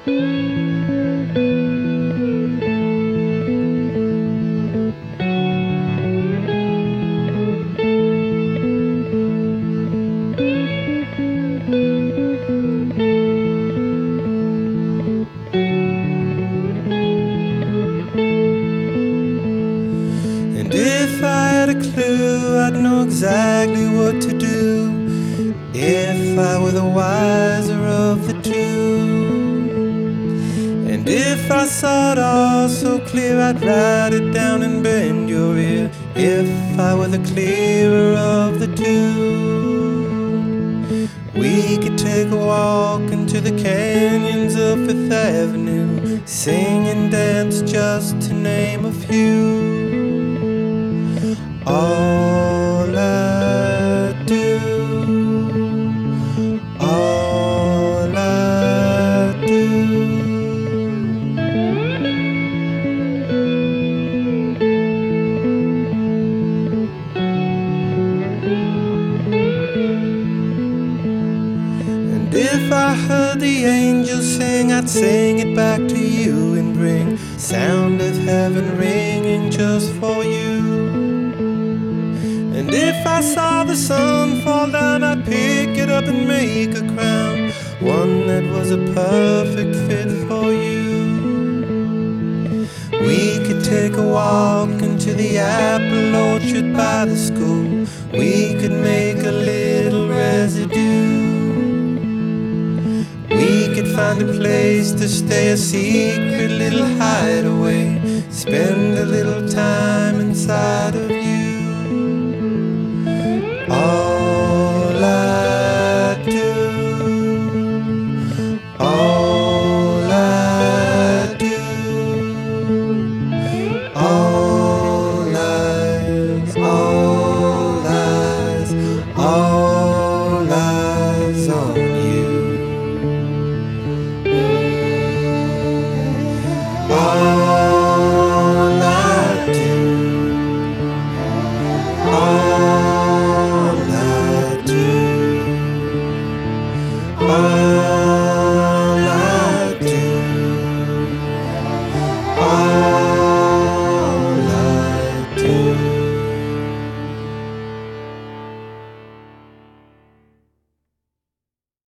And if I had a clue, I'd know exactly what to do. If I were the wiser of the two. And if I saw it all so clear, I'd write it down and bend your ear. If I were the clearer of the two. We could take a walk into the canyons of Fifth Avenue, sing and dance just to name a few. All I do, all I do. And if I heard the angels sing, I'd sing it back to you and bring sound of heaven ringing just for you. And if I saw the sun fall down, I'd pick it up and make a crown, one that was a perfect fit for you. We could take a walk into the apple orchard by the school. We could make a little residue. We could find a place to stay, a secret little hideaway, spend a little time inside of